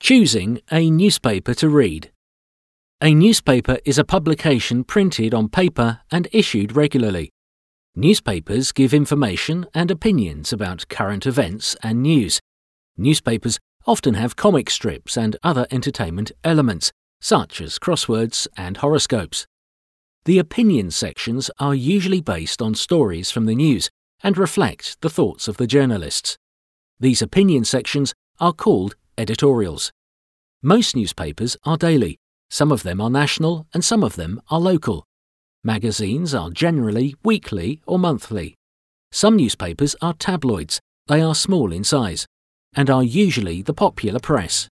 Choosing a newspaper to read. A newspaper is a publication printed on paper and issued regularly. Newspapers give information and opinions about current events and news. Newspapers often have comic strips and other entertainment elements, such as crosswords and horoscopes. The opinion sections are usually based on stories from the news and reflect the thoughts of the journalists. These opinion sections are called editorials. Most newspapers are daily. Some of them are national and some of them are local. Magazines are generally weekly or monthly. Some newspapers are tabloids. They are small in size and are usually the popular press.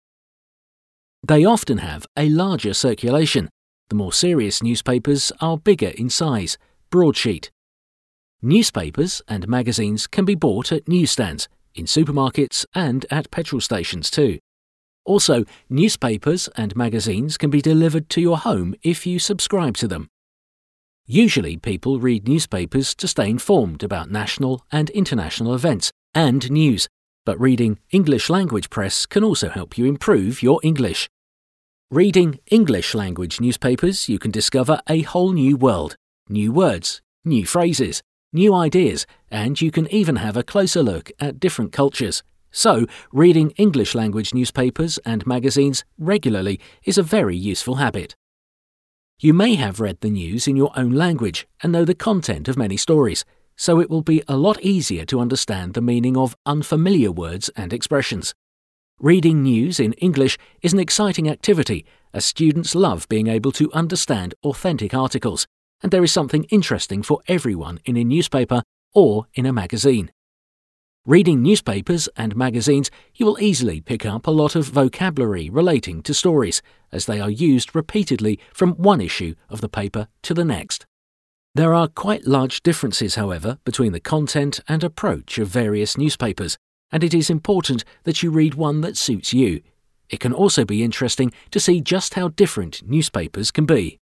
They often have a larger circulation. The more serious newspapers are bigger in size, broadsheet. Newspapers and magazines can be bought at newsstands, in supermarkets and at petrol stations too. Also, newspapers and magazines can be delivered to your home if you subscribe to them. Usually people read newspapers to stay informed about national and international events and news, but reading English language press can also help you improve your English. Reading English language newspapers, you can discover a whole new world, new words, new phrases, new ideas, and you can even have a closer look at different cultures. So, reading English language newspapers and magazines regularly is a very useful habit. You may have read the news in your own language and know the content of many stories, so it will be a lot easier to understand the meaning of unfamiliar words and expressions. Reading news in English is an exciting activity, as students love being able to understand authentic articles, and there is something interesting for everyone in a newspaper or in a magazine. Reading newspapers and magazines, you will easily pick up a lot of vocabulary relating to stories, as they are used repeatedly from one issue of the paper to the next. There are quite large differences, however, between the content and approach of various newspapers, and it is important that you read one that suits you. It can also be interesting to see just how different newspapers can be.